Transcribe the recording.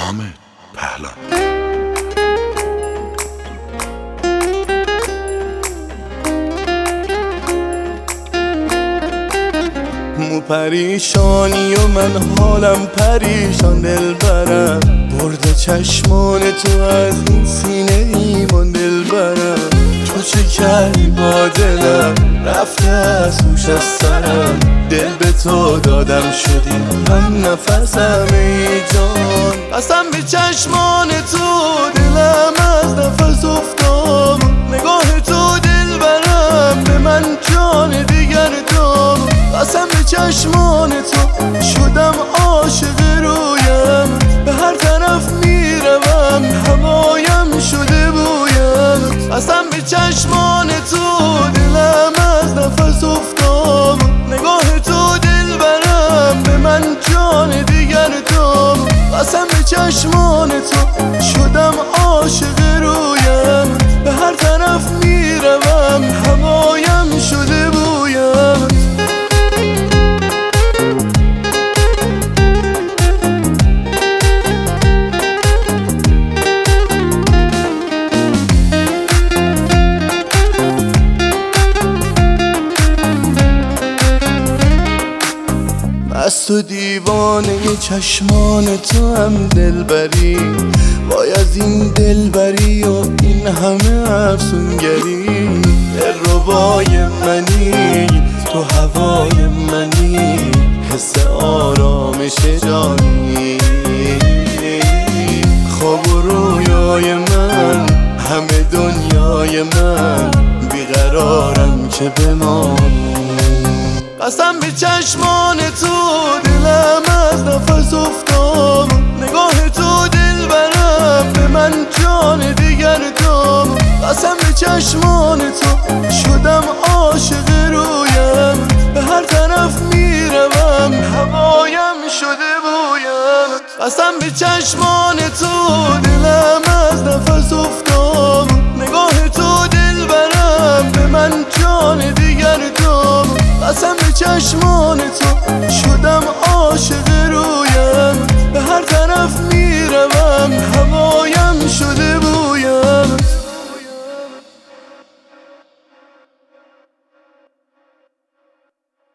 حامد پهلان. مو پریشانی و من حالم پریشان دلبرم، برده چشمان تو از این سینه ایمان دلبرم. تو چه کردی با دلم، رفته از هوش از سرم، دل به تو دادم شدی هم نفسم ای جان. قسم به چشمان تو دلم از نفس افتاد، نگاه تو دلبرم به من جان دیگر داد. قسم به چشمان تو شدم عاشق رویم، به هر طرف میروم هوایم شده بویم. قسم به چشمان تو دلم از نفس افتاد، نگاه تو دلبرم به من جان دیگر داد. قسم به چشمان تو شدم عاشق رویم، به هر طرف میروم هوایم شده بویم. از تو دیوانه چشمان تو هم دلبری، وای از این دلبری و این همه افسونگری. دلربای منی تو هوای منی، حس آرامش جانی. خواب و رویای من همه دنیای من، بیقرارم که بمانی. قسم به چشمان تو دلم از نفس افتاد، نگاه تو دلبرم به من جان دیگر داد. قسم به چشمان تو شدم عاشق رویم، به هر طرف میروم هوایم شده بویم. قسم به چشمان تو